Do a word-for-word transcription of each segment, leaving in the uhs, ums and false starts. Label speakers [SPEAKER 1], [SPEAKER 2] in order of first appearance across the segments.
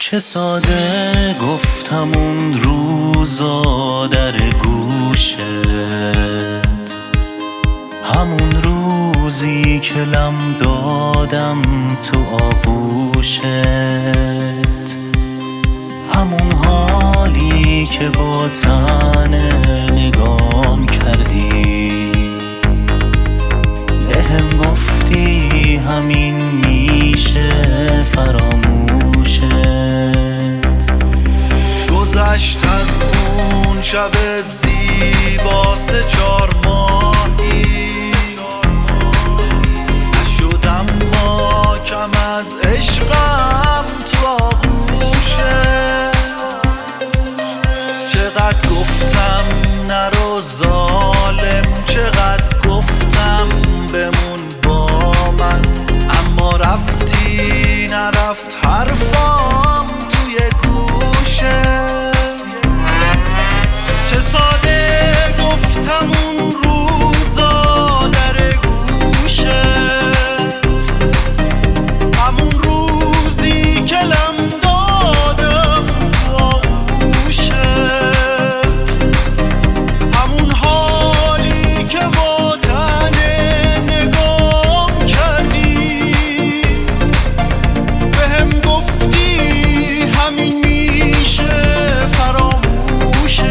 [SPEAKER 1] چه ساده گفتم اون روزا در گوشت، همون روزی که لم دادم تو آغوشت، همون حالی که با تنه نگام کردی، بهم گفتی همین میشه فراموشت.
[SPEAKER 2] گذشت از اون شب زیبا سه چار ماهی، نشدم ما کم از عشقم تو آغوشت. چقدر گفتم نرو ظالم، چقدر گفتم بمون با من، اما رفتی نرفت حرفام توی گوشت. چه ساده گفتم اون روزا در گوشت، همون روزی که لم دادم تو آغوشت، همون حالی که با تنه نگام کردی، بهم گفتی همین میشه فراموشت.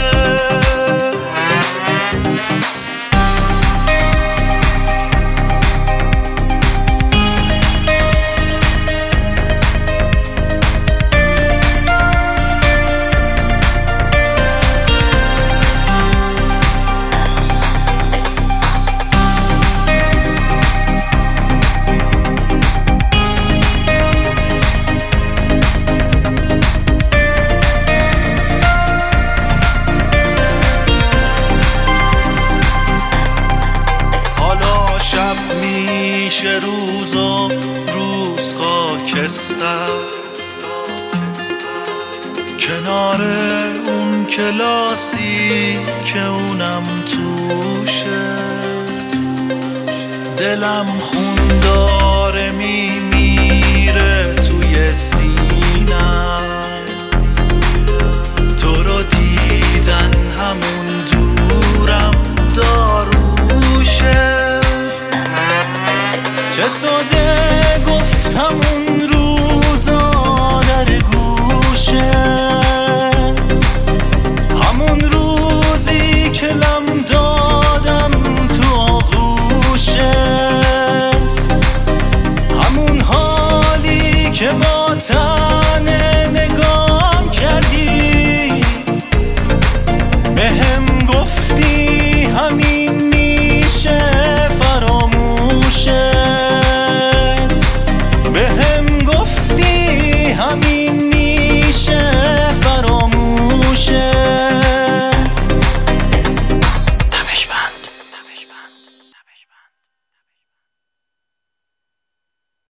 [SPEAKER 2] میشه روز و روز خاکستر، کنار اون کلاسی که اونم توشه، دلم خون داره میمیره توی سینم، تو رو دیدن همون دورم داروشه.
[SPEAKER 1] چه ساده گفتم اون روزا در گوشت، همون روزی که لم دادم تو آغوشت، همون حالی که با تنه نگام کردی، بهم گفتی همین